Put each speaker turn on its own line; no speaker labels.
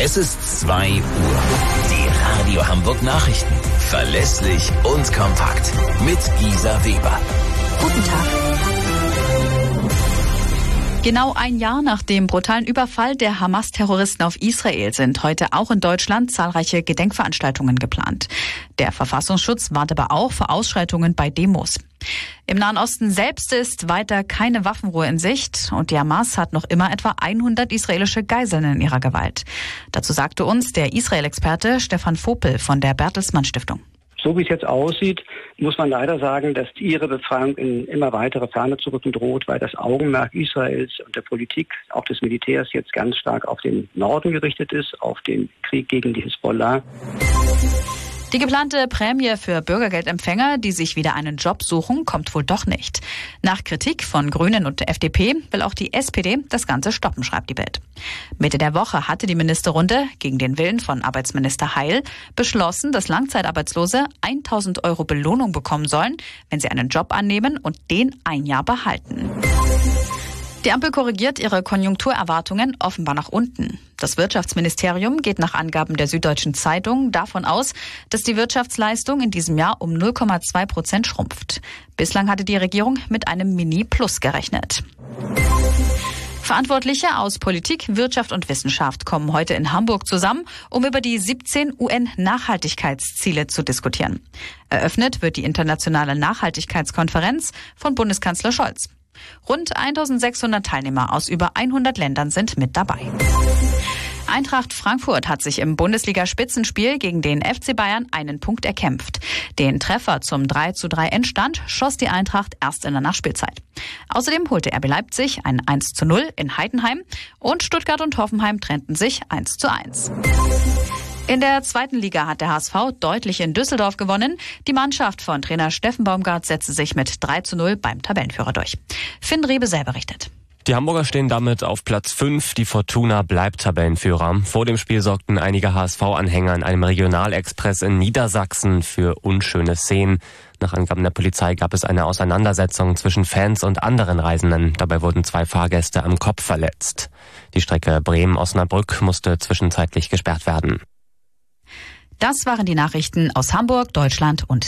Es ist 2 Uhr. Die Radio Hamburg Nachrichten. Verlässlich und kompakt. Mit Gisa Weber.
Guten Tag. Genau ein Jahr nach dem brutalen Überfall der Hamas-Terroristen auf Israel sind heute auch in Deutschland zahlreiche Gedenkveranstaltungen geplant. Der Verfassungsschutz warnt aber auch vor Ausschreitungen bei Demos. Im Nahen Osten selbst ist weiter keine Waffenruhe in Sicht und die Hamas hat noch immer etwa 100 israelische Geiseln in ihrer Gewalt. Dazu sagte uns der Israel-Experte Stefan Vopel von der Bertelsmann Stiftung.
So wie es jetzt aussieht, muss man leider sagen, dass ihre Befreiung in immer weitere Ferne zu rücken droht, weil das Augenmerk Israels und der Politik, auch des Militärs, jetzt ganz stark auf den Norden gerichtet ist, auf den Krieg gegen die Hisbollah.
Die geplante Prämie für Bürgergeldempfänger, die sich wieder einen Job suchen, kommt wohl doch nicht. Nach Kritik von Grünen und der FDP will auch die SPD das Ganze stoppen, schreibt die Bild. Mitte der Woche hatte die Ministerrunde, gegen den Willen von Arbeitsminister Heil, beschlossen, dass Langzeitarbeitslose 1.000 € Belohnung bekommen sollen, wenn sie einen Job annehmen und den ein Jahr behalten. Die Ampel korrigiert ihre Konjunkturerwartungen offenbar nach unten. Das Wirtschaftsministerium geht nach Angaben der Süddeutschen Zeitung davon aus, dass die Wirtschaftsleistung in diesem Jahr um 0,2% schrumpft. Bislang hatte die Regierung mit einem Mini-Plus gerechnet. Verantwortliche aus Politik, Wirtschaft und Wissenschaft kommen heute in Hamburg zusammen, um über die 17 UN-Nachhaltigkeitsziele zu diskutieren. Eröffnet wird die internationale Nachhaltigkeitskonferenz von Bundeskanzler Scholz. Rund 1.600 Teilnehmer aus über 100 Ländern sind mit dabei. Eintracht Frankfurt hat sich im Bundesliga-Spitzenspiel gegen den FC Bayern einen Punkt erkämpft. Den Treffer zum 3:3 Endstand schoss die Eintracht erst in der Nachspielzeit. Außerdem holte RB Leipzig ein 1:0 in Heidenheim und Stuttgart und Hoffenheim trennten sich 1:1. In der 2. Liga hat der HSV deutlich in Düsseldorf gewonnen. Die Mannschaft von Trainer Steffen Baumgart setzte sich mit 3:0 beim Tabellenführer durch. Finn Rebesel berichtet.
Die Hamburger stehen damit auf Platz 5. Die Fortuna bleibt Tabellenführer. Vor dem Spiel sorgten einige HSV-Anhänger in einem Regionalexpress in Niedersachsen für unschöne Szenen. Nach Angaben der Polizei gab es eine Auseinandersetzung zwischen Fans und anderen Reisenden. Dabei wurden 2 Fahrgäste am Kopf verletzt. Die Strecke Bremen-Osnabrück musste zwischenzeitlich gesperrt werden.
Das waren die Nachrichten aus Hamburg, Deutschland und